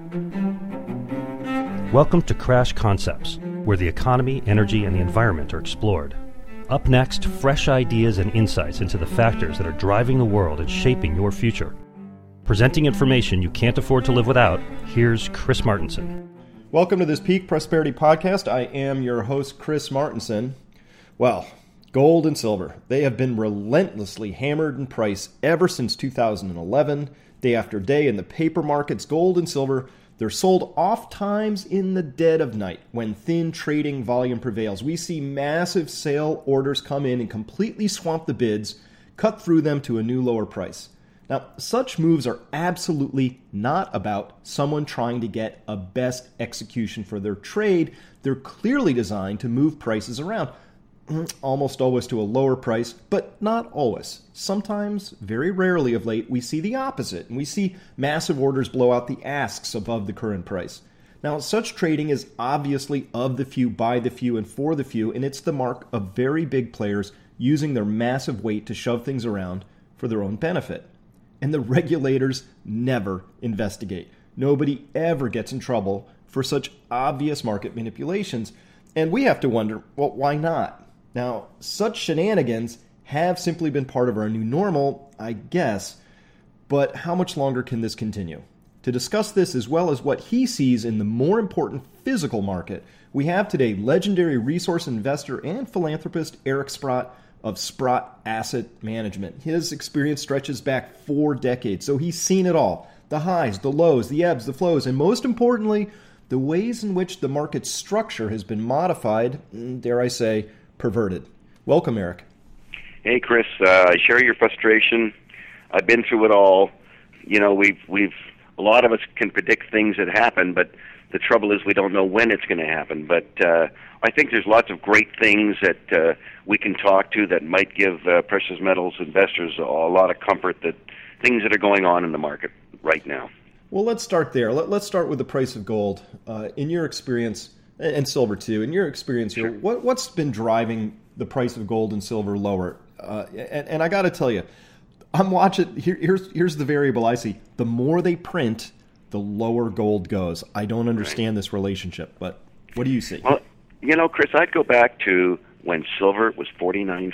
Welcome to Crash Concepts, where the economy, energy, and the environment are explored. Up next, fresh ideas and insights into the factors that are driving the world and shaping your future. Presenting information you can't afford to live without, here's Chris Martenson. Welcome to this Peak Prosperity Podcast. I am your host, Chris Martenson. Well, gold and silver, they have been relentlessly hammered in price ever since 2011. Day after day in the paper markets, gold and silver, they're sold oft times in the dead of night when thin trading volume prevails. We see massive sale orders come in and completely swamp the bids, cut through them to a new lower price. Now, such moves are absolutely not about someone trying to get a best execution for their trade. They're clearly designed to move prices around, almost always to a lower price, but not always. Sometimes, very rarely of late, we see the opposite, and we see massive orders blow out the asks above the current price. Now, such trading is obviously of the few, by the few, and for the few, and it's the mark of very big players using their massive weight to shove things around for their own benefit. And the regulators never investigate. Nobody ever gets in trouble for such obvious market manipulations. And we have to wonder, well, why not? Now, such shenanigans have simply been part of our new normal, I guess, but how much longer can this continue? To discuss this as well as what he sees in the more important physical market, we have today legendary resource investor and philanthropist Eric Sprott of Sprott Asset Management. His experience stretches back 4 decades, so he's seen it all. The highs, the lows, the ebbs, the flows, and most importantly, the ways in which the market structure has been modified, dare I say, perverted. Welcome, Eric. Hey, Chris. I share your frustration. I've been through it all. You know, we've a lot of us can predict things that happen, but the trouble is we don't know when it's going to happen. But I think there's lots of great things that we can talk to that might give precious metals investors a lot of comfort that things that are going on in the market right now. Well, let's start there. Let's start with the price of gold. In your experience, and silver too, in your experience here, Sure. what's been driving the price of gold and silver lower? And I got to tell you, I'm watching. Here's the variable I see. The more they print, the lower gold goes. I don't understand this relationship, but what do you see? Well, you know, Chris, I'd go back to when silver was $49.50,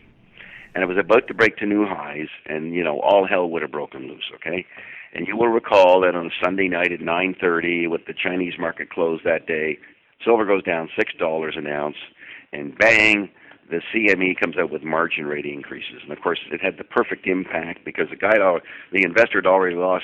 and it was about to break to new highs, and you know, all hell would have broken loose. Okay. And you will recall that on a Sunday night at 9:30, with the Chinese market closed that day, silver goes down $6 an ounce, and bang, the CME comes out with margin rate increases. And of course, it had the perfect impact because the investor had already lost,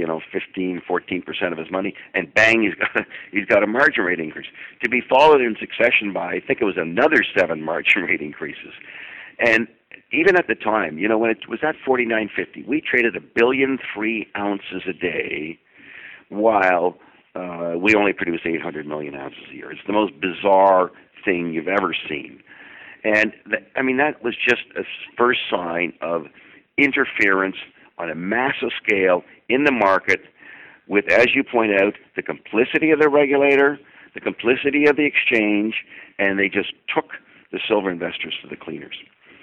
15, 14% of his money, and bang, he's got a margin rate increase to be followed in succession by, I think it was another 7 margin rate increases. And even at the time, you know, when it was at $49.50, we traded 1.3 billion ounces a day, while we only produce 800 million ounces a year. It's the most bizarre thing you've ever seen. And, that was just a first sign of interference on a massive scale in the market with, as you point out, the complicity of the regulator, the complicity of the exchange, and they just took the silver investors to the cleaners.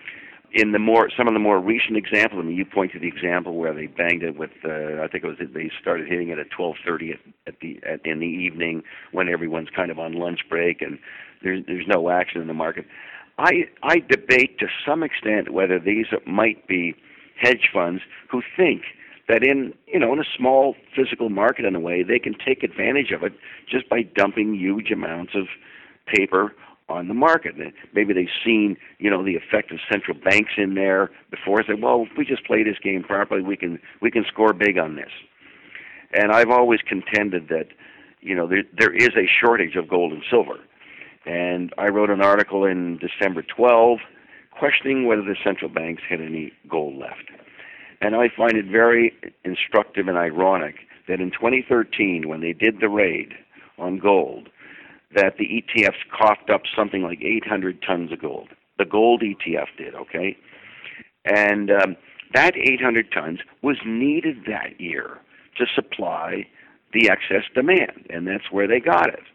In some of the more recent examples, you point to the example where they banged it with, I think it was they started hitting it at 12:30 in the evening when everyone's kind of on lunch break and there's no action in the market. I debate to some extent whether these might be hedge funds who think that in a small physical market in a way they can take advantage of it just by dumping huge amounts of paper on the market. Maybe they've seen, the effect of central banks in there before. Say, well, if we just play this game properly, we can score big on this. And I've always contended that, there is a shortage of gold and silver. And I wrote an article in December 12 questioning whether the central banks had any gold left. And I find it very instructive and ironic that in 2013, when they did the raid on gold, that the ETFs coughed up something like 800 tons of gold. The gold ETF did, okay? And that 800 tons was needed that year to supply the excess demand, and that's where they got it.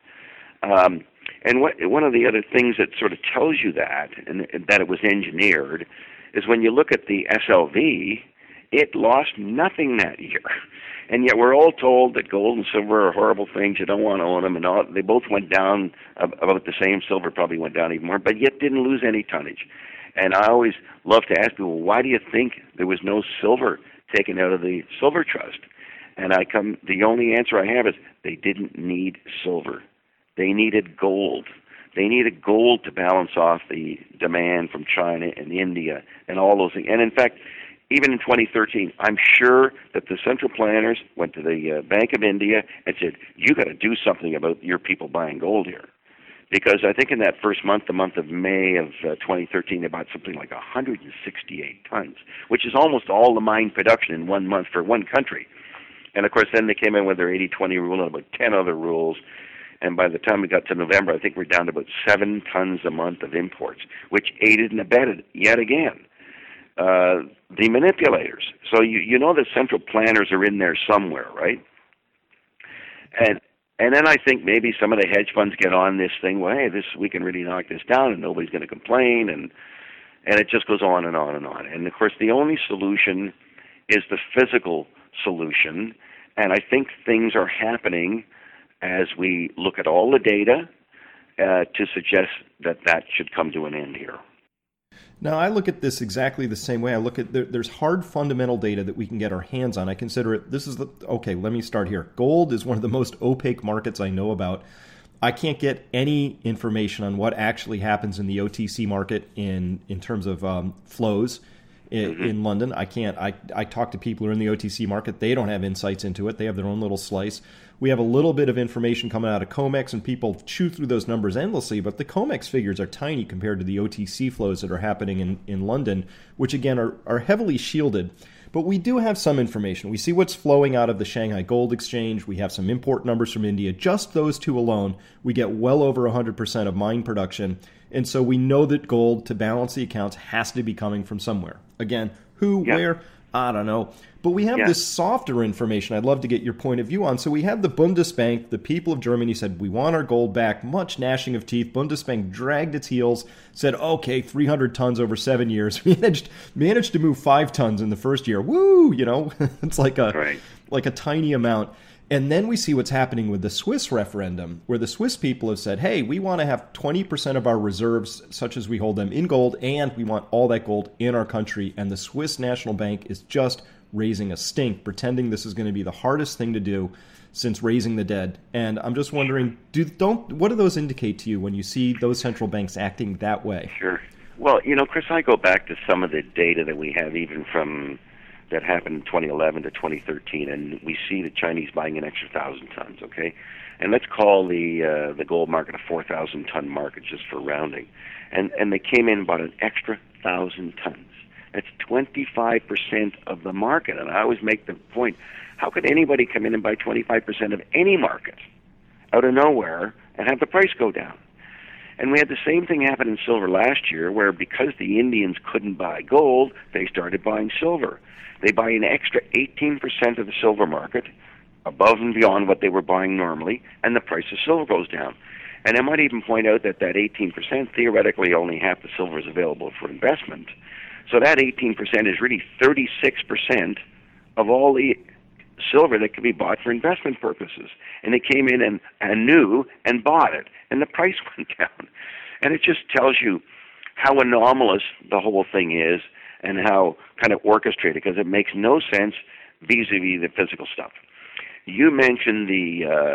And one of the other things that sort of tells you that, and that it was engineered, is when you look at the SLV, it lost nothing that year. And yet we're all told that gold and silver are horrible things. You don't want to own them. And all, they both went down about the same. Silver probably went down even more, but yet didn't lose any tonnage. And I always love to ask people, why do you think there was no silver taken out of the silver trust? And the only answer I have is they didn't need silver. They needed gold. They needed gold to balance off the demand from China and India and all those things. And in fact, even in 2013, I'm sure that the central planners went to the Bank of India and said, you got to do something about your people buying gold here. Because I think in that first month, the month of May of 2013, they bought something like 168 tons, which is almost all the mine production in 1 month for one country. And of course, then they came in with their 80-20 rule and about 10 other rules. And by the time we got to November, I think we're down to about 7 tons a month of imports, which aided and abetted, yet again, the manipulators. So you know the central planners are in there somewhere, right? And then I think maybe some of the hedge funds get on this thing, well, hey, we can really knock this down and nobody's going to complain, and it just goes on and on and on. And of course, the only solution is the physical solution, and I think things are happening as we look at all the data to suggest that should come to an end here. Now, I look at this exactly the same way. I look at there's hard fundamental data that we can get our hands on. I consider it, okay, let me start here. Gold is one of the most opaque markets I know about. I can't get any information on what actually happens in the OTC market in terms of flows in London. I can't. I talk to people who are in the OTC market. They don't have insights into it. They have their own little slice. We have a little bit of information coming out of COMEX, and people chew through those numbers endlessly, but the COMEX figures are tiny compared to the OTC flows that are happening in London, which again are heavily shielded. But we do have some information. We see what's flowing out of the Shanghai Gold Exchange. We have some import numbers from India. Just those two alone, we get well over 100% of mine production. And so we know that gold, to balance the accounts, has to be coming from somewhere. Again, who, where, I don't know. But we have this softer information I'd love to get your point of view on. So we have the Bundesbank, the people of Germany said, we want our gold back, much gnashing of teeth. Bundesbank dragged its heels, said, okay, 300 tons over 7 years. Managed to move 5 tons in the first year. Woo, it's like a tiny amount. And then we see what's happening with the Swiss referendum, where the Swiss people have said, hey, we want to have 20% of our reserves, such as we hold them, in gold, and we want all that gold in our country. And the Swiss National Bank is just raising a stink, pretending this is going to be the hardest thing to do since raising the dead. And I'm just wondering, what do those indicate to you when you see those central banks acting that way? Sure. Well, Chris, I go back to some of the data that we have even from that happened in 2011 to 2013, and we see the Chinese buying an extra 1,000 tons, okay? And let's call the gold market a 4,000-ton market just for rounding. And they came in and bought an extra 1,000 tons. That's 25% of the market. And I always make the point, how could anybody come in and buy 25% of any market out of nowhere and have the price go down? And we had the same thing happen in silver last year, where because the Indians couldn't buy gold, they started buying silver. They buy an extra 18% of the silver market, above and beyond what they were buying normally, and the price of silver goes down. And I might even point out that 18%, theoretically only half the silver is available for investment. So that 18% is really 36% of all the silver that could be bought for investment purposes. And they came in and knew and bought it, and the price went down. And it just tells you how anomalous the whole thing is and how kind of orchestrated, because it makes no sense vis-a-vis the physical stuff. You mentioned the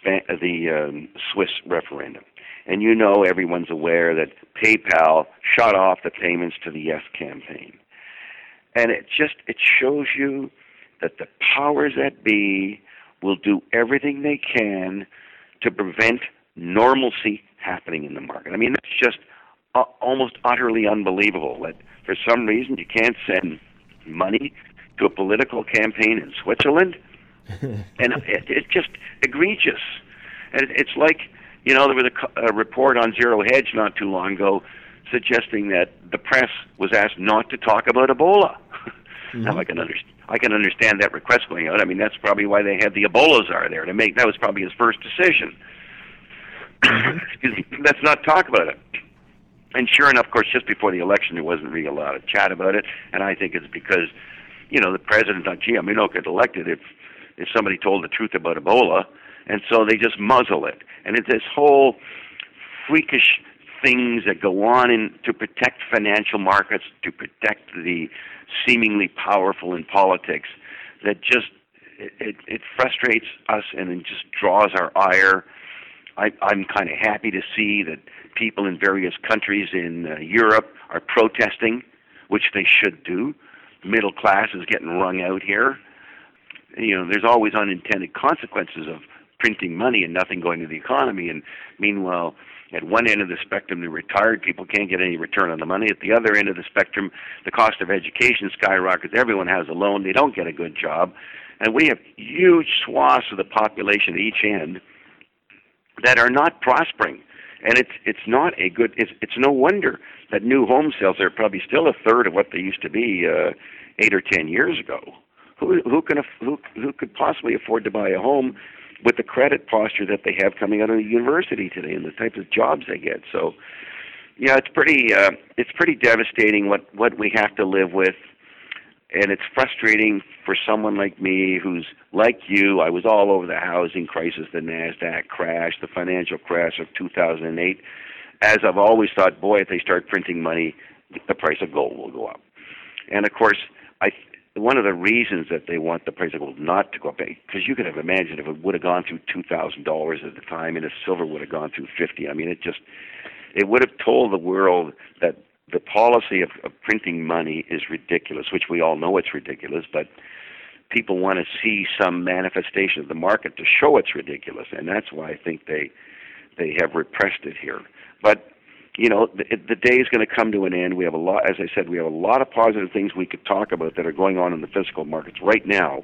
Swiss referendum, and everyone's aware that PayPal shut off the payments to the Yes campaign. And it shows you that the powers that be will do everything they can to prevent normalcy happening in the market. I mean, that's just almost utterly unbelievable that for some reason you can't send money to a political campaign in Switzerland. And it's just egregious. And it's like, there was a report on Zero Hedge not too long ago suggesting that the press was asked not to talk about Ebola. Mm-hmm. Now I can understand that request going out. I mean, that's probably why they had the Ebola czar there that was probably his first decision. Excuse me. Let's not talk about it. And sure enough, of course, just before the election, there wasn't really a lot of chat about it. And I think it's because the president, don't get elected if somebody told the truth about Ebola, and so they just muzzle it. And it's this whole freakish things that go on to protect financial markets, to protect the seemingly powerful in politics, that just it frustrates us and it just draws our ire. I'm kind of happy to see that people in various countries in Europe are protesting, which they should do. The middle class is getting wrung out here. There's always unintended consequences of printing money and nothing going to the economy. And meanwhile, at one end of the spectrum, the retired people can't get any return on the money. At the other end of the spectrum, the cost of education skyrockets. Everyone has a loan. They don't get a good job. And we have huge swaths of the population at each end that are not prospering. And it's not a good. It's no wonder that new home sales are probably still a third of what they used to be 8 or 10 years ago. Who could possibly afford to buy a home with the credit posture that they have coming out of the university today and the types of jobs they get? So, yeah, it's pretty devastating what we have to live with, and it's frustrating for someone like me who's like you. I was all over the housing crisis, the NASDAQ crash, the financial crash of 2008. As I've always thought, boy, if they start printing money, the price of gold will go up. And of course, one of the reasons that they want the price of gold not to go up, because you could have imagined if it would have gone through $2,000 at the time, and if silver would have gone through $50. I mean, it would have told the world that the policy of printing money is ridiculous, which we all know it's ridiculous, but people want to see some manifestation of the market to show it's ridiculous, and that's why I think they have repressed it here. But the day is going to come to an end. We have a lot, as I said, we have a lot of positive things we could talk about that are going on in the physical markets right now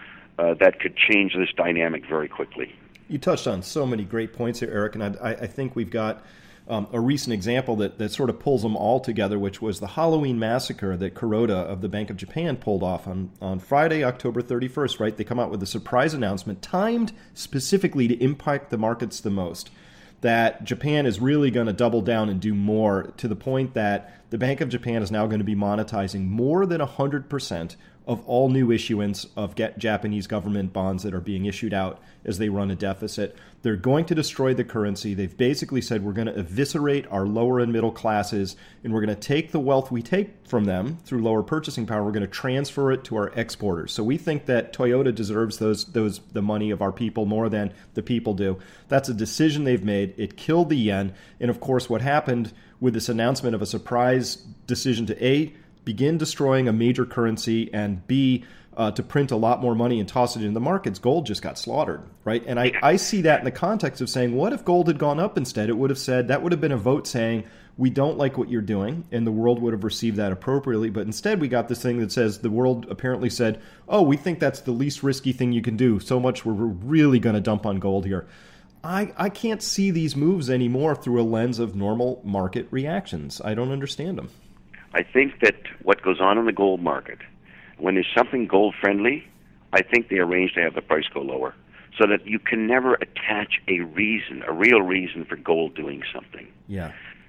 that could change this dynamic very quickly. You touched on so many great points here, Eric, and I think we've got a recent example that sort of pulls them all together, which was the Halloween massacre that Kuroda of the Bank of Japan pulled off on Friday, October 31st, right? They come out with a surprise announcement timed specifically to impact the markets the most, that Japan is really going to double down and do more, to the point that the Bank of Japan is now going to be monetizing more than 100% of all new issuance of Japanese government bonds that are being issued out as they run a deficit. They're going to destroy the currency. They've basically said we're going to eviscerate our lower and middle classes, and we're going to take the wealth we take from them through lower purchasing power. We're going to transfer it to our exporters. So we think that Toyota deserves the money of our people more than the people do. That's a decision they've made. It killed the yen. And of course, what happened with this announcement of a surprise decision to A, begin destroying a major currency, and B, to print a lot more money and toss it into the markets, gold just got slaughtered, right? And I see that in the context of saying, what if gold had gone up instead? It would have said, that would have been a vote saying, we don't like what you're doing, and the world would have received that appropriately. But instead, we got this thing that says the world apparently said, oh, we think that's the least risky thing you can do, so much we're really going to dump on gold here. I can't see these moves anymore through a lens of normal market reactions. I don't understand them. I think that what goes on in the gold market, when there's something gold-friendly, I think they arrange to have the price go lower, so that you can never attach a real reason for gold doing something. Yeah.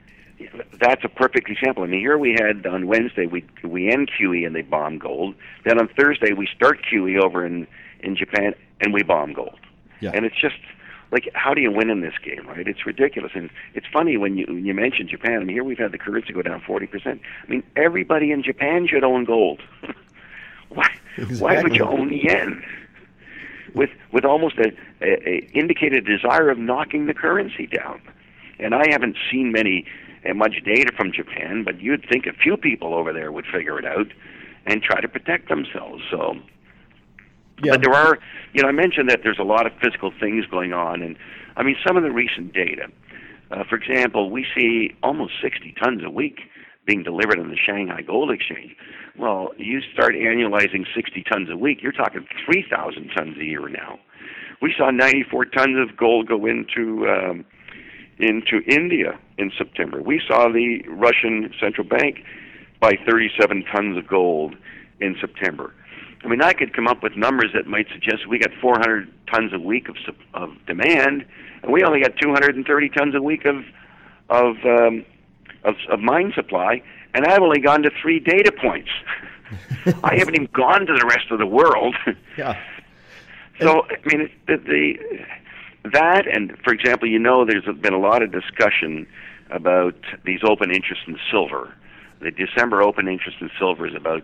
That's a perfect example. I mean, here we had on Wednesday, we end QE and they bomb gold. Then on Thursday, we start QE over in Japan and we bomb gold. Yeah. And it's just, like, how do you win in this game, right? It's ridiculous. And it's funny when you mention Japan. I mean, here we've had the currency go down 40%. I mean, everybody in Japan should own gold. Why would you own yen? With almost a indicated desire of knocking the currency down. And I haven't seen much data from Japan, but you'd think a few people over there would figure it out and try to protect themselves. So. Yeah. But there are, I mentioned that there's a lot of physical things going on, and I mean, some of the recent data. For example, we see almost 60 tons a week being delivered on the Shanghai Gold Exchange. Well, you start annualizing 60 tons a week, you're talking 3,000 tons a year now. We saw 94 tons of gold go into India in September. We saw the Russian central bank buy 37 tons of gold in September. I mean, I could come up with numbers that might suggest we got 400 tons a week of demand, and we only got 230 tons a week of mine supply, and I've only gone to 3 data points. I haven't even gone to the rest of the world. Yeah. So, I mean, that, and for example, there's been a lot of discussion about these open interests in silver. The December open interest in silver is about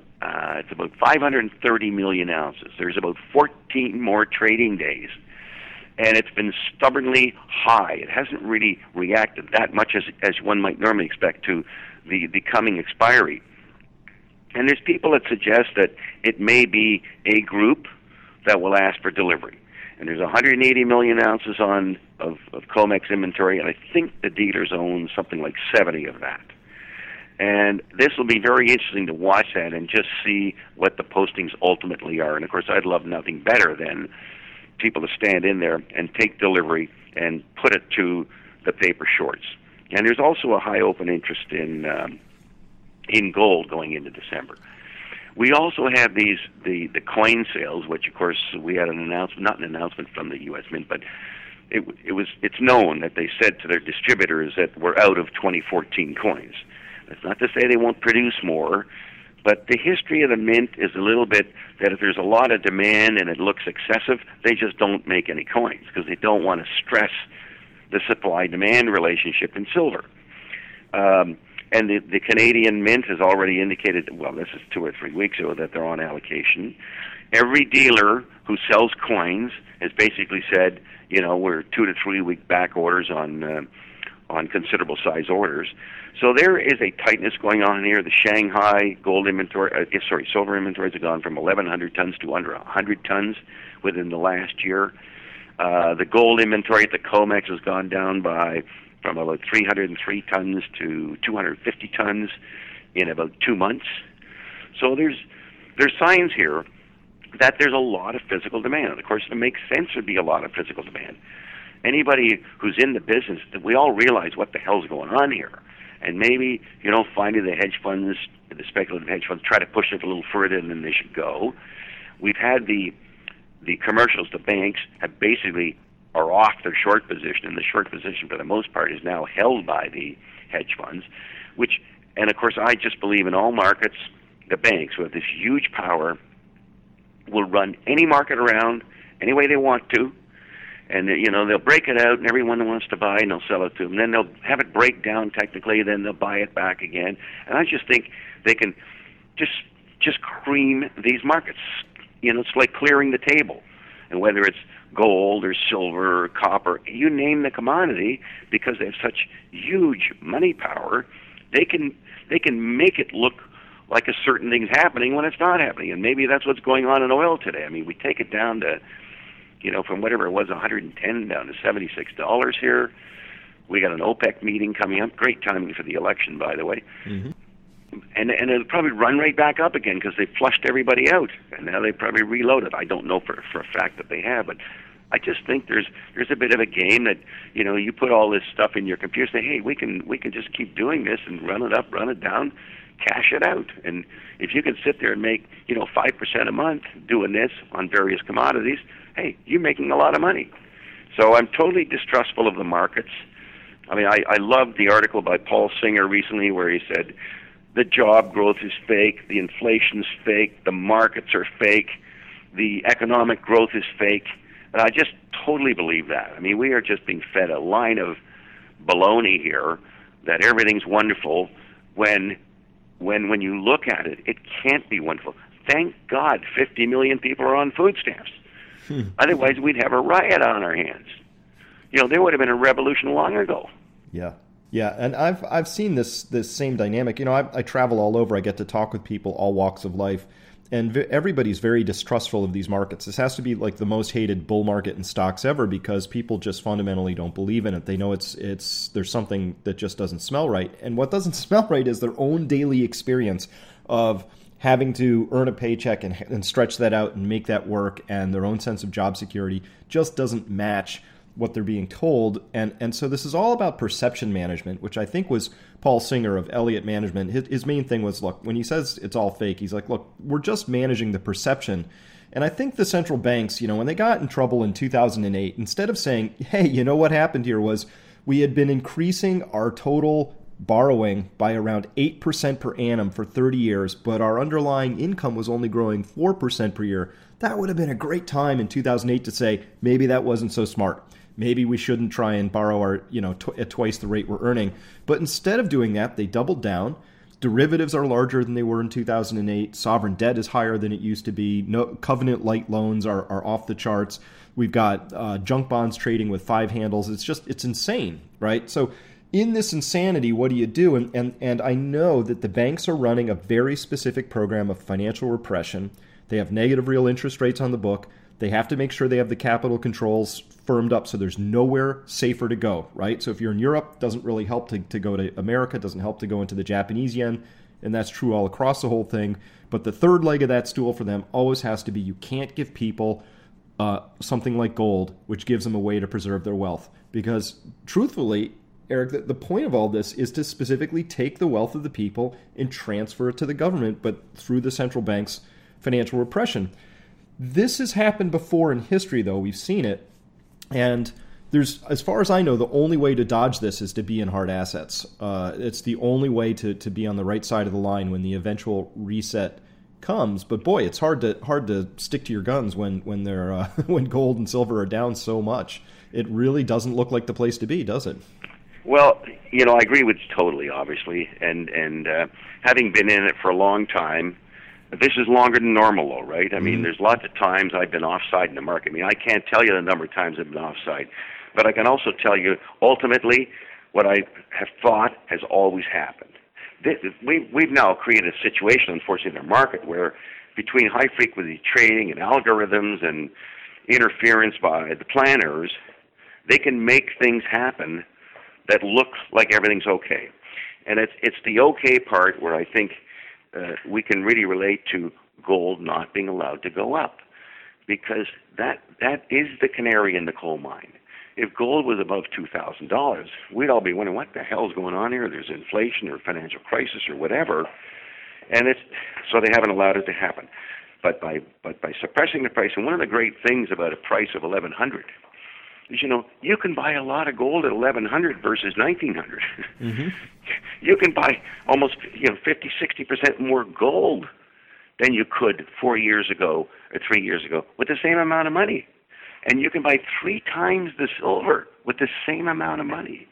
530 million ounces. There's about 14 more trading days, and it's been stubbornly high. It hasn't really reacted that much as one might normally expect to the coming expiry. And there's people that suggest that it may be a group that will ask for delivery. And there's 180 million ounces of COMEX inventory, and I think the dealers own something like 70 of that. And this will be very interesting to watch that and just see what the postings ultimately are. And, of course, I'd love nothing better than people to stand in there and take delivery and put it to the paper shorts. And there's also a high open interest in gold going into December. We also have the coin sales, which of course we had not an announcement from the U.S. Mint, but it's known that they said to their distributors that we're out of 2014 coins. That's not to say they won't produce more, but the history of the Mint is a little bit that if there's a lot of demand and it looks excessive, they just don't make any coins because they don't want to stress the supply-demand relationship in silver. And the Canadian Mint has already indicated, well, this is 2 or 3 weeks ago, that they're on allocation. Every dealer who sells coins has basically said, we're 2 to 3 week back orders on considerable size orders. So there is a tightness going on here. The Shanghai silver inventories have gone from 1,100 tons to under 100 tons within the last year. The gold inventory at the COMEX has gone down from about 303 tons to 250 tons in about 2 months. So there's signs here that there's a lot of physical demand. Of course, it makes sense there'd be a lot of physical demand. Anybody who's in the business, that we all realize what the hell's going on here. And maybe, finally the hedge funds, the speculative hedge funds, try to push it a little further than they should go. We've had the commercials, the banks have basically are off their short position, and the short position for the most part is now held by the hedge funds, and of course I just believe in all markets, the banks who have this huge power will run any market around any way they want to, and they'll break it out and everyone who wants to buy and they'll sell it to them, then they'll have it break down technically, then they'll buy it back again, and I just think they can just cream these markets. It's like clearing the table, and whether it's gold or silver or copper, you name the commodity, because they have such huge money power, they can make it look like a certain thing's happening when it's not happening. And maybe that's what's going on in oil today. I mean, we take it down to, from whatever it was, 110 down to $76 here. We got an OPEC meeting coming up. Great timing for the election, by the way. Mm-hmm. And it'll probably run right back up again because they flushed everybody out, and now they probably reloaded. I don't know for a fact that they have, but I just think there's a bit of a game that you put all this stuff in your computer, say, hey, we can just keep doing this and run it up, run it down, cash it out. And if you can sit there and make 5% a month doing this on various commodities, hey, you're making a lot of money. So I'm totally distrustful of the markets. I mean, I loved the article by Paul Singer recently where he said, the job growth is fake, the inflation's fake, the markets are fake, the economic growth is fake. And I just totally believe that. I mean, we are just being fed a line of baloney here that everything's wonderful when you look at it, it can't be wonderful. Thank God 50 million people are on food stamps. Otherwise, we'd have a riot on our hands. There would have been a revolution long ago. Yeah. Yeah, and I've seen this same dynamic. I travel all over. I get to talk with people, all walks of life, and everybody's very distrustful of these markets. This has to be like the most hated bull market in stocks ever because people just fundamentally don't believe in it. They know there's something that just doesn't smell right, and what doesn't smell right is their own daily experience of having to earn a paycheck and stretch that out and make that work, and their own sense of job security just doesn't match what they're being told. And so this is all about perception management, which I think was Paul Singer of Elliott Management. His main thing was, look, when he says it's all fake, he's like, look, we're just managing the perception. And I think the central banks, when they got in trouble in 2008, instead of saying, hey, what happened here was we had been increasing our total borrowing by around 8% per annum for 30 years, but our underlying income was only growing 4% per year, that would have been a great time in 2008 to say, maybe that wasn't so smart. Maybe we shouldn't try and borrow our, at twice the rate we're earning. But instead of doing that, they doubled down. Derivatives are larger than they were in 2008. Sovereign debt is higher than it used to be. No, covenant-light loans are off the charts. We've got junk bonds trading with 5 handles. It's insane, right? So in this insanity, what do you do? And I know that the banks are running a very specific program of financial repression. They have negative real interest rates on the book. They have to make sure they have the capital controls firmed up so there's nowhere safer to go, right? So if you're in Europe, it doesn't really help to go to America, it doesn't help to go into the Japanese yen, and that's true all across the whole thing. But the third leg of that stool for them always has to be you can't give people something like gold, which gives them a way to preserve their wealth. Because truthfully, Eric, the point of all this is to specifically take the wealth of the people and transfer it to the government, but through the central bank's financial repression. This has happened before in history, though. We've seen it. And there's, as far as I know, the only way to dodge this is to be in hard assets. It's the only way to be on the right side of the line when the eventual reset comes. But boy, it's hard to stick to your guns when they're when gold and silver are down so much. It really doesn't look like the place to be, does it? Well, I agree with you totally, obviously, and having been in it for a long time. This is longer than normal, though, right? I mean, there's lots of times I've been offside in the market. I mean, I can't tell you the number of times I've been offside, but I can also tell you, ultimately, what I have thought has always happened. We've now created a situation, unfortunately, in the market where between high-frequency trading and algorithms and interference by the planners, they can make things happen that look like everything's okay. And it's the okay part where I think we can really relate to gold not being allowed to go up, because that is the canary in the coal mine. If gold was above $2,000, we'd all be wondering what the hell's going on here. There's inflation or financial crisis or whatever, and so they haven't allowed it to happen. But by suppressing the price, and one of the great things about a price of 1,100 is you can buy a lot of gold at 1,100 versus 1,900. Mm-hmm. You can buy almost 50-60% more gold than you could 4 years ago or 3 years ago with the same amount of money. And you can buy 3 times the silver with the same amount of money.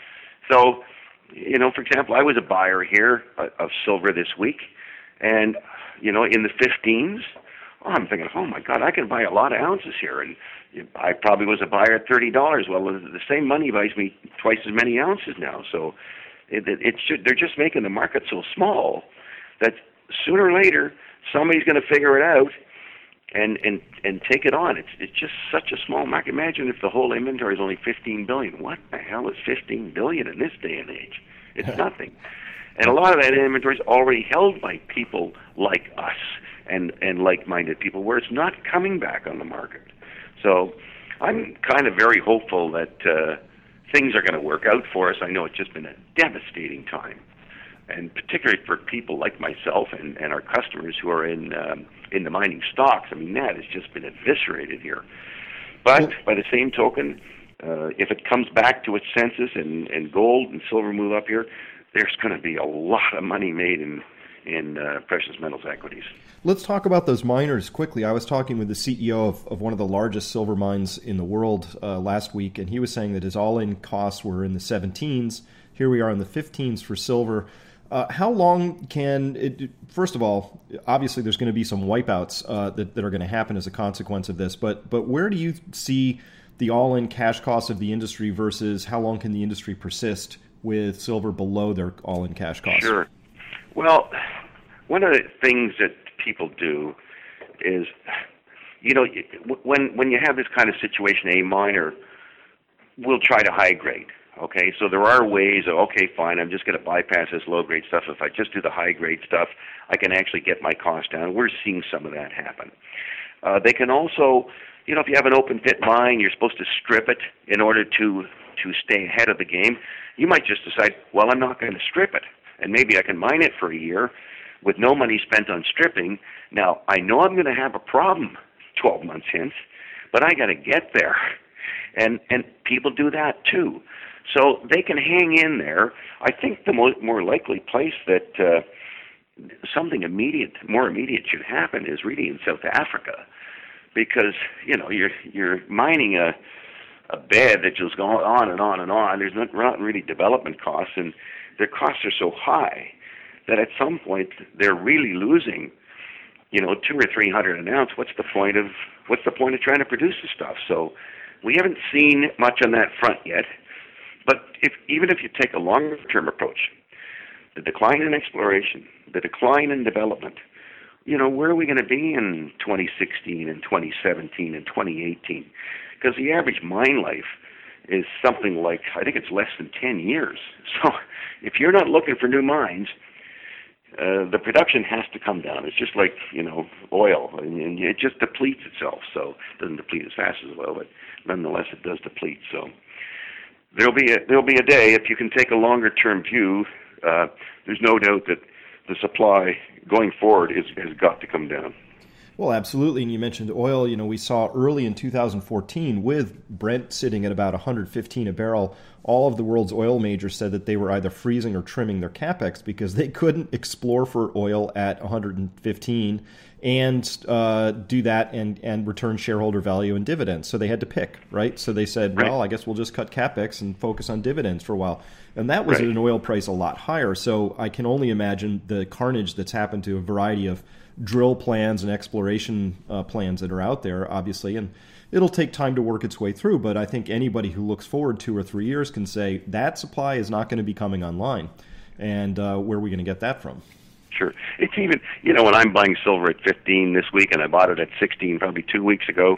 So, for example, I was a buyer here of silver this week, and, in the 15s, I'm thinking, oh, my God, I can buy a lot of ounces here. And I probably was a buyer at $30. Well, the same money buys me twice as many ounces now. So they're just making the market so small that sooner or later somebody's going to figure it out and take it on. It's just such a small market. Imagine if the whole inventory is only $15 billion. What the hell is $15 billion in this day and age? It's nothing. And a lot of that inventory is already held by people like us and like-minded people, where it's not coming back on the market. So I'm kind of very hopeful that things are going to work out for us. I know it's just been a devastating time, and particularly for people like myself and our customers who are in the mining stocks. I mean, that has just been eviscerated here. But by the same token, if it comes back to its senses and gold and silver move up here, there's going to be a lot of money made in precious metals equities. Let's talk about those miners quickly. I was talking with the CEO of one of the largest silver mines in the world last week, and he was saying that his all-in costs were in the 17s. Here we are in the 15s for silver. How long can it, first of all, obviously there's going to be some wipeouts that are going to happen as a consequence of this, but where do you see the all-in cash costs of the industry versus how long can the industry persist with silver below their all-in cash costs? Sure. Well, one of the things that people do is, when you have this kind of situation, a miner will try to high grade. Okay, so there are ways of, okay, fine, I'm just going to bypass this low-grade stuff. If I just do the high-grade stuff, I can actually get my cost down. We're seeing some of that happen. They can also, if you have an open-pit mine, you're supposed to strip it in order to stay ahead of the game. You might just decide, well, I'm not going to strip it, and maybe I can mine it for a year with no money spent on stripping. Now, I know I'm going to have a problem 12 months hence, but I got to get there. And people do that too. So they can hang in there. I think the more likely place that something more immediate should happen is really in South Africa, because you're mining a bed that just goes on and on and on. There's not really development costs, and their costs are so high that at some point they're really losing, 200 or 300 an ounce. What's the point of trying to produce the stuff? So we haven't seen much on that front yet. But even if you take a longer term approach, the decline in exploration, the decline in development, where are we going to be in 2016 and 2017 and 2018? Because the average mine life is something like, I think it's less than 10 years. So if you're not looking for new mines, the production has to come down. It's just like, oil, and it just depletes itself. So it doesn't deplete as fast as oil, but nonetheless it does deplete. So there'll be a day, if you can take a longer term view, there's no doubt that the supply going forward has got to come down. Well, absolutely. And you mentioned oil. We saw early in 2014 with Brent sitting at about 115 a barrel, all of the world's oil majors said that they were either freezing or trimming their capex because they couldn't explore for oil at 115 and do that and return shareholder value and dividends. So they had to pick, right? So they said, well, I guess we'll just cut capex and focus on dividends for a while. And that was at an oil price a lot higher. So I can only imagine the carnage that's happened to a variety of drill plans and exploration plans that are out there, obviously. And it'll take time to work its way through. But I think anybody who looks forward 2 or 3 years can say that supply is not going to be coming online. And where are we going to get that from? Sure. It's even, when I'm buying silver at 15 this week and I bought it at 16 probably 2 weeks ago,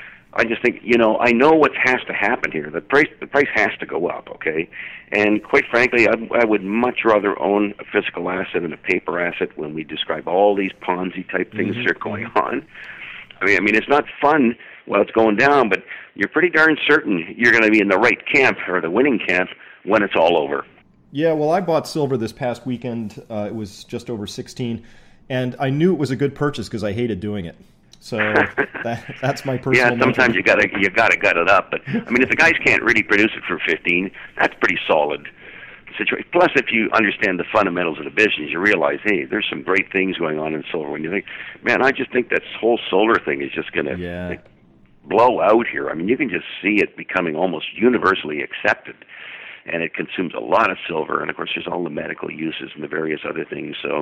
I just think, I know what has to happen here. The price has to go up, okay? And quite frankly, I would much rather own a physical asset than a paper asset when we describe all these Ponzi-type things that are going on. I mean, it's not fun while it's going down, but you're pretty darn certain you're going to be in the right camp or the winning camp when it's all over. Yeah, well, I bought silver this past weekend. It was just over 16, and I knew it was a good purchase because I hated doing it. So that's my personal. Yeah, sometimes you gotta gut it up. But I mean, if the guys can't really produce it for 15, that's pretty solid situation. Plus, if you understand the fundamentals of the business, you realize, hey, there's some great things going on in silver. When you think, man, I just think that whole solar thing is just gonna blow out here. I mean, you can just see it becoming almost universally accepted, and it consumes a lot of silver. And of course, there's all the medical uses and the various other things. So,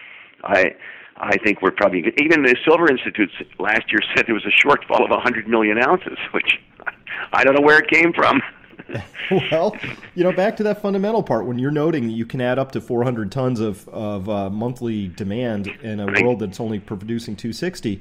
I think we're probably, even the Silver Institute last year said there was a shortfall of 100 million ounces, which I don't know where it came from. Well, back to that fundamental part, when you're noting that you can add up to 400 tons of monthly demand in a world that's only producing 260,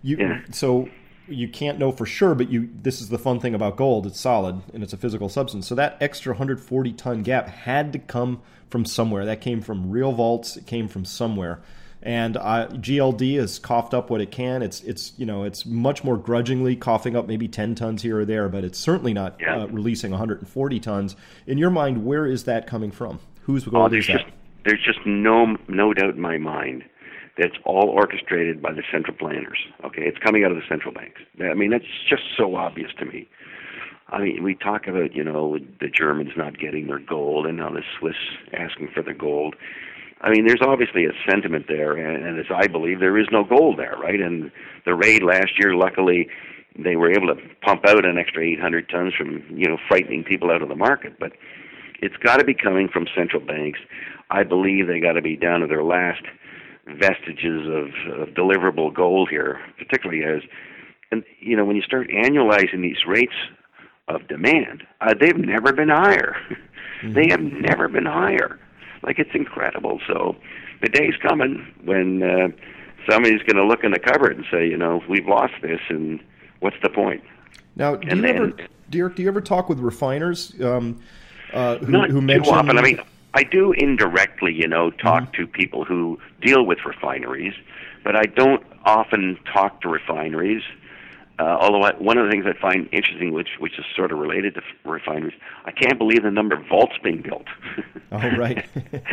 so you can't know for sure, but this is the fun thing about gold. It's solid, and it's a physical substance. So that extra 140-ton gap had to come from somewhere. That came from real vaults. It came from somewhere. And GLD has coughed up what it can. It's much more grudgingly coughing up maybe 10 tons here or there, but it's certainly not releasing 140 tons. In your mind, where is that coming from? Whose gold is that? There's just no doubt in my mind that it's all orchestrated by the central planners. Okay, it's coming out of the central banks. I mean, that's just so obvious to me. I mean, we talk about the Germans not getting their gold and now the Swiss asking for the gold. I mean, there's obviously a sentiment there, and as I believe, there is no gold there, right? And the raid last year, luckily, they were able to pump out an extra 800 tons from, frightening people out of the market. But it's got to be coming from central banks. I believe they got to be down to their last vestiges of deliverable gold here, particularly and when you start annualizing these rates of demand, they've never been higher. Mm-hmm. They have never been higher. Like, it's incredible. So the day's coming when somebody's going to look in the cupboard and say, we've lost this, and what's the point? Now, Dirk, do you ever talk with refiners who mention... Too often. I mean, I do indirectly, talk to people who deal with refineries, but I don't often talk to refineries. Although one of the things I find interesting, which is sort of related to refineries, I can't believe the number of vaults being built. Oh, right.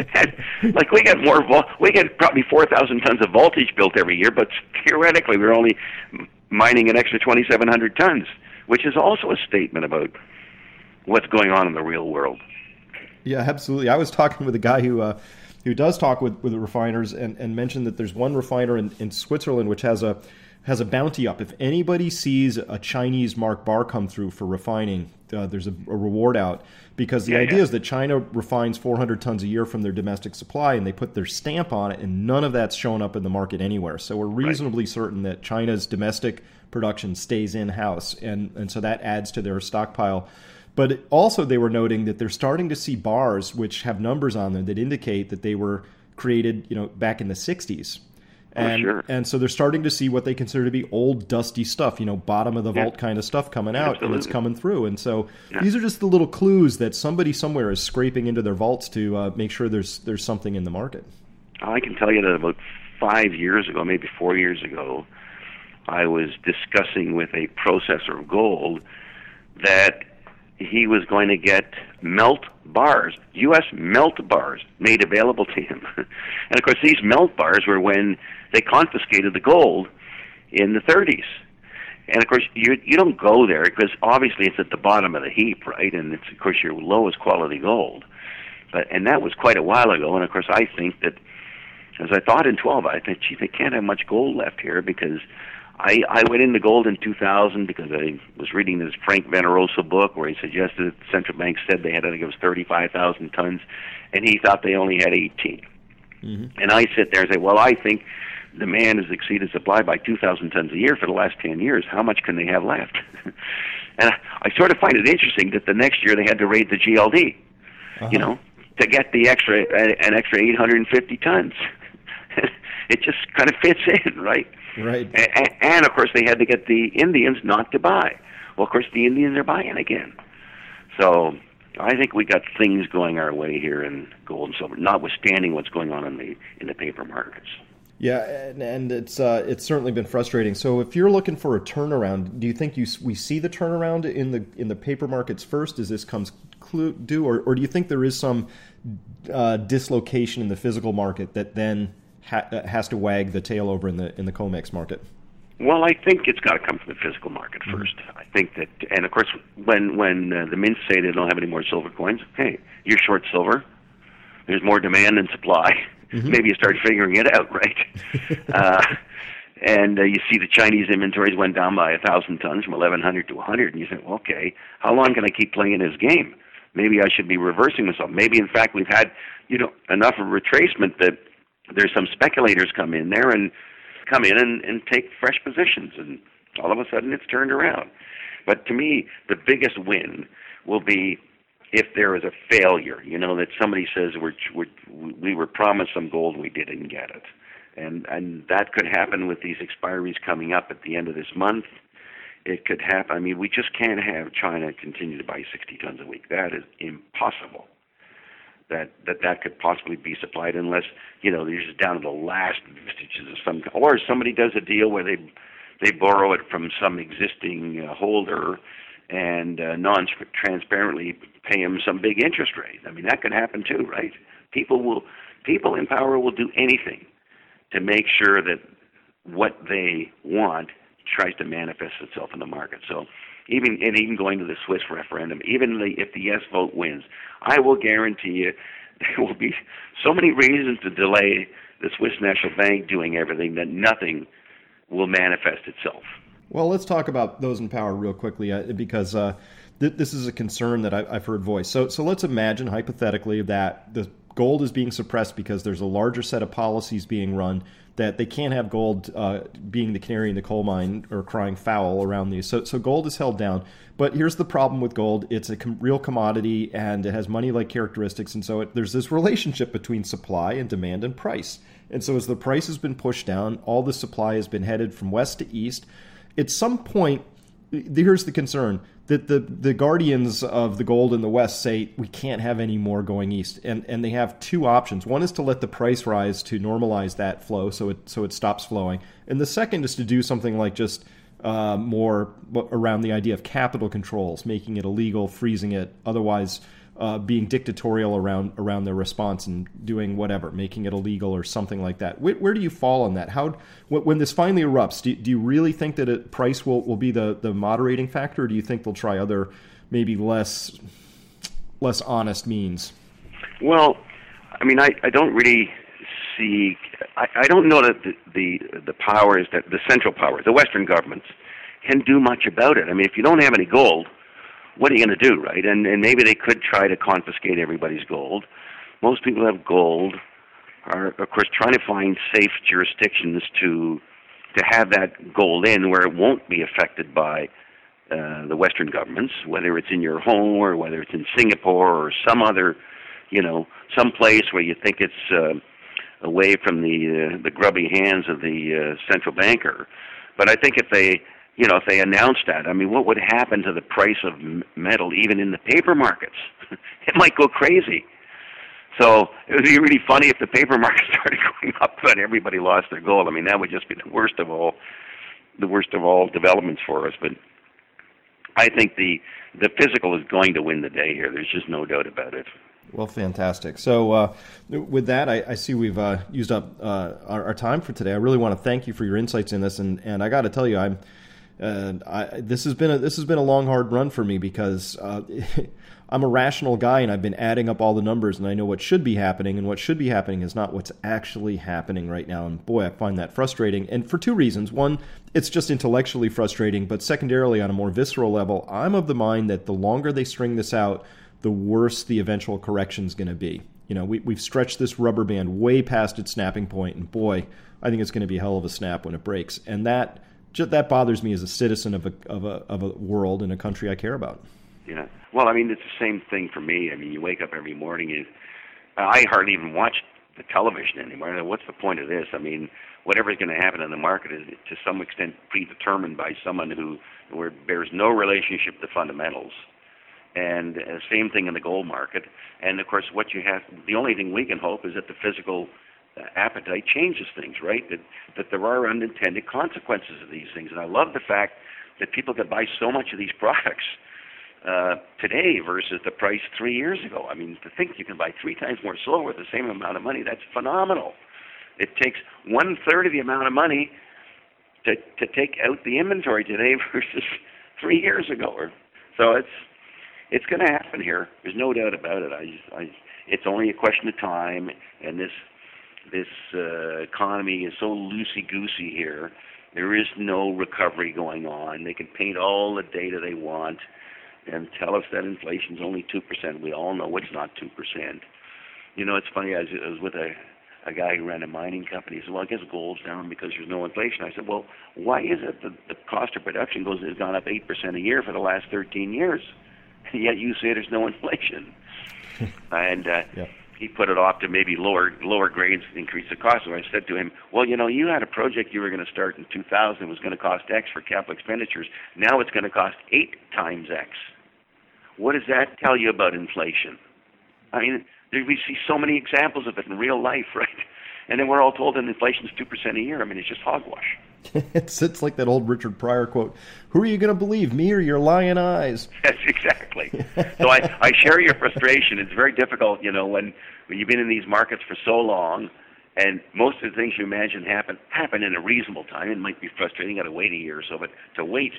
Like, we get probably 4,000 tons of voltage built every year, but theoretically we're only mining an extra 2,700 tons, which is also a statement about what's going on in the real world. Yeah, absolutely. I was talking with a guy who does talk with the refiners and mentioned that there's one refiner in Switzerland which has a bounty up. If anybody sees a Chinese marked bar come through for refining, there's a reward out, because the idea is that China refines 400 tons a year from their domestic supply, and they put their stamp on it, and none of that's shown up in the market anywhere. So we're reasonably certain that China's domestic production stays in-house, and so that adds to their stockpile. But also they were noting that they're starting to see bars which have numbers on them that indicate that they were created, back in the 60s. And so they're starting to see what they consider to be old, dusty stuff, bottom of the vault kind of stuff coming out, and it's coming through. And so these are just the little clues that somebody somewhere is scraping into their vaults to make sure there's something in the market. I can tell you that about 5 years ago, maybe 4 years ago, I was discussing with a processor of gold that he was going to get melt bars, U.S. melt bars, made available to him. And, of course, these melt bars were when they confiscated the gold in the 30s. And, of course, you don't go there because, obviously, it's at the bottom of the heap, right? And it's, of course, your lowest quality gold. And that was quite a while ago. And, of course, I think that, as I thought in 12, I thought, gee, they can't have much gold left here, because I went into gold in 2000 because I was reading this Frank Venerosa book where he suggested that the central bank said they had, I think it was 35,000 tons, and he thought they only had 18. Mm-hmm. And I sit there and say, well, I think demand has exceeded supply by 2,000 tons a year for the last 10 years. How much can they have left? And I sort of find it interesting that the next year they had to raid the GLD, to get the an extra 850 tons. It just kind of fits in, right? Right. And, of course, they had to get the Indians not to buy. Well, of course, the Indians are buying again. So I think we got things going our way here in gold and silver, notwithstanding what's going on in the paper markets. Yeah, and it's certainly been frustrating. So if you're looking for a turnaround, do you think we see the turnaround in the paper markets first as this comes due, or do you think there is some dislocation in the physical market that then has to wag the tail over in the COMEX market? Well, I think it's got to come from the physical market first. I think that, and of course, when the mints say they don't have any more silver coins, hey, you're short silver. There's more demand than supply. Mm-hmm. Maybe you start figuring it out, right? And you see the Chinese inventories went down by 1,000 tons from 1,100 to 100, and you think, well, okay, how long can I keep playing this game? Maybe I should be reversing myself. Maybe, in fact, we've had enough of retracement that there's some speculators come in and take fresh positions, and all of a sudden it's turned around. But to me, the biggest win will be if there is a failure, that somebody says we were promised some gold, we didn't get it. And that could happen with these expiries coming up at the end of this month. It could happen. I mean, we just can't have China continue to buy 60 tons a week. That is impossible. That could possibly be supplied unless, they're just down to the last vestiges of or somebody does a deal where they borrow it from some existing holder and non-transparently pay him some big interest rate. I mean, that could happen too, right? People in power will do anything to make sure that what they want tries to manifest itself in the market. So even going to the Swiss referendum, even if the yes vote wins, I will guarantee you there will be so many reasons to delay the Swiss National Bank doing everything that nothing will manifest itself. Well, let's talk about those in power real quickly because this is a concern that I've heard voiced. So let's imagine hypothetically that the gold is being suppressed because there's a larger set of policies being run that they can't have gold being the canary in the coal mine or crying foul around these. So gold is held down. But here's the problem with gold. It's a real commodity, and it has money-like characteristics. And so there's this relationship between supply and demand and price. And so as the price has been pushed down, all the supply has been headed from west to east. At some point, here's the concern, that the guardians of the gold in the West say we can't have any more going east. And they have two options. One is to let the price rise to normalize that flow so it stops flowing. And the second is to do something like just more around the idea of capital controls, making it illegal, freezing it, otherwise being dictatorial around their response and doing whatever, making it illegal or something like that. Where do you fall on that? When this finally erupts, do you really think that price will be the moderating factor, or do you think they'll try other maybe less honest means? Well, I mean, I don't really see. I don't know that the powers, that the central powers, the Western governments, can do much about it. I mean, if you don't have any gold, what are you going to do, right? And maybe they could try to confiscate everybody's gold. Most people who have gold are, of course, trying to find safe jurisdictions to have that gold in where it won't be affected by the Western governments, whether it's in your home or whether it's in Singapore or some other, some place where you think it's away from the grubby hands of the central banker. But I think if they announced that, I mean, what would happen to the price of metal even in the paper markets? It might go crazy. So it would be really funny if the paper market started going up and everybody lost their gold. I mean, that would just be the worst of all developments for us. But I think the physical is going to win the day here. There's just no doubt about it. Well, fantastic. So with that, I see we've used up our time for today. I really want to thank you for your insights in this, and I got to tell you, this has been a long, hard run for me because I'm a rational guy, and I've been adding up all the numbers, and I know what should be happening, and what should be happening is not what's actually happening right now. And boy, I find that frustrating, and for two reasons. One, it's just intellectually frustrating, but secondarily, on a more visceral level, I'm of the mind that the longer they string this out, the worse the eventual correction is going to be. We've stretched this rubber band way past its snapping point, and boy, I think it's going to be a hell of a snap when it breaks. And that bothers me as a citizen of a world and a country I care about. Yeah. Well, I mean, it's the same thing for me. I mean, you wake up every morning, I hardly even watch the television anymore. What's the point of this? I mean, whatever's going to happen in the market is to some extent predetermined by someone who bears no relationship to fundamentals. And same thing in the gold market. And of course, the only thing we can hope is that the physical appetite changes things, right? That there are unintended consequences of these things. And I love the fact that people can buy so much of these products today versus the price 3 years ago. I mean, to think you can buy 3 times more silver with the same amount of money, that's phenomenal. It takes 1/3 of the amount of money to take out the inventory today versus 3 years ago. So it's going to happen here. There's no doubt about it. It's only a question of time, and this economy is so loosey-goosey here. There is no recovery going on. They can paint all the data they want and tell us that inflation's only 2%. We all know it's not 2%. It's funny. I was with a guy who ran a mining company. He said, well, I guess gold's down because there's no inflation. I said, well, why is it that the cost of production has gone up 8% a year for the last 13 years? And yet you say there's no inflation. And he put it off to maybe lower grades increase the cost. So I said to him, well, you had a project you were going to start in 2000. It was going to cost X for capital expenditures. Now it's going to cost 8 times X. What does that tell you about inflation? I mean, we see so many examples of it in real life, right? And then we're all told that inflation is 2% a year. I mean, it's just hogwash. It's like that old Richard Pryor quote, who are you going to believe, me or your lying eyes? Yes, exactly. So I share your frustration. It's very difficult, when you've been in these markets for so long, and most of the things you imagine happen in a reasonable time. It might be frustrating. You got to wait a year or so, but to wait,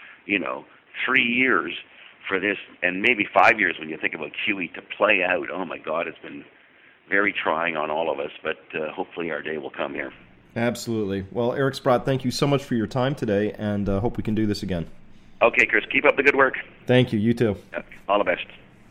3 years for this, and maybe 5 years when you think about QE to play out, oh my God, it's been very trying on all of us, but hopefully our day will come here. Absolutely. Well, Eric Sprott, thank you so much for your time today, and hope we can do this again. Okay, Chris, keep up the good work. Thank you. You too. All the best.